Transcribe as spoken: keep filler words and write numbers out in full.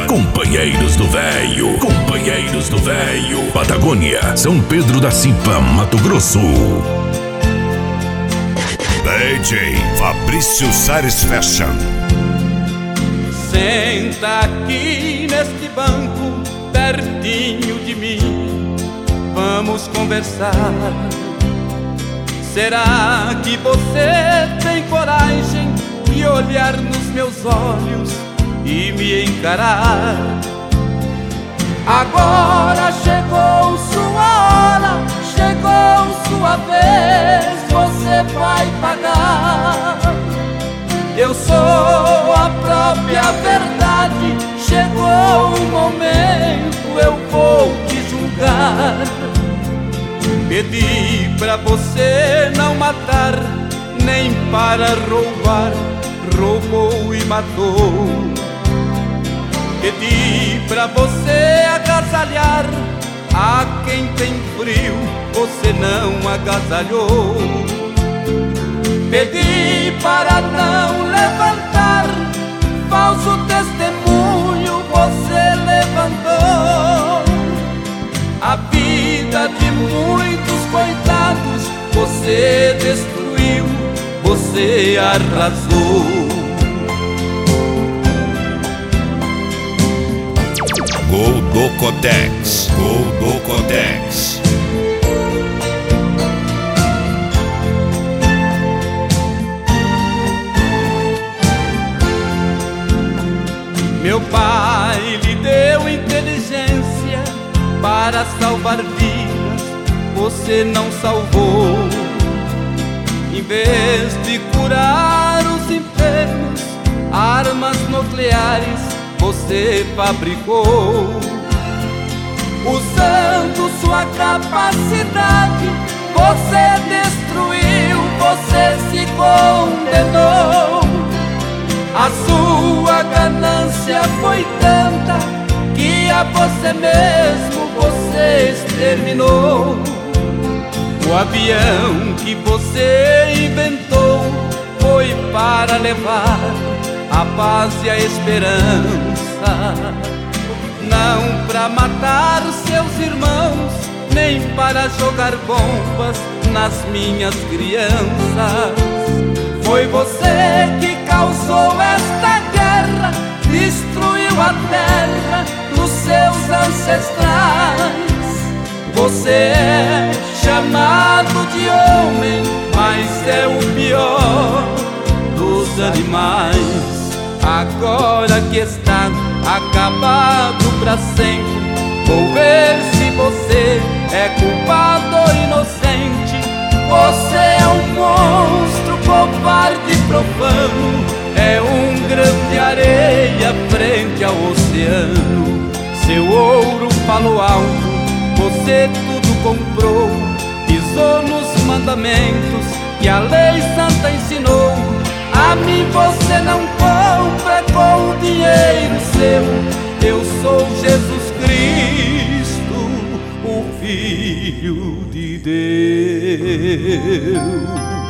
Companheiros do Véio, Companheiros do Véio, Patagônia, São Pedro da Cipa, Mato Grosso. D J Fabrício Sares Fashion. Senta aqui neste banco, pertinho de mim, vamos conversar. Será que você tem coragem de olhar nos meus olhos e me encarar? Agora chegou sua hora, chegou sua vez, você vai pagar. Eu sou a própria verdade, chegou o momento, eu vou te julgar. Pedi pra você não matar, nem para roubar, roubou e matou. Pedi pra você agasalhar a quem tem frio, você não agasalhou. Pedi para não levantar falso testemunho, você levantou. A vida de muitos coitados você destruiu, você arrasou. Goldocodex, Goldocodex. Meu pai lhe deu inteligência para salvar vidas, você não salvou. Em vez de curar os enfermos, armas nucleares você fabricou. Usando sua capacidade, você destruiu, você se condenou. A sua ganância foi tanta que a você mesmo você exterminou. O avião que você inventou foi para levar a paz e a esperança, não para matar os seus irmãos, nem para jogar bombas nas minhas crianças. Foi você que causou esta guerra, destruiu a terra dos seus ancestrais. Você é chamado de homem, mas é o pior dos animais. Agora que está acabado pra sempre, vou ver se você é culpado ou inocente. Você é um monstro, covarde e profano, é um grão de areia frente ao oceano. Seu ouro falou alto, você tudo comprou, pisou nos mandamentos que a lei santa ensinou. A mim você não compra com o dinheiro seu, eu sou Jesus Cristo, o Filho de Deus.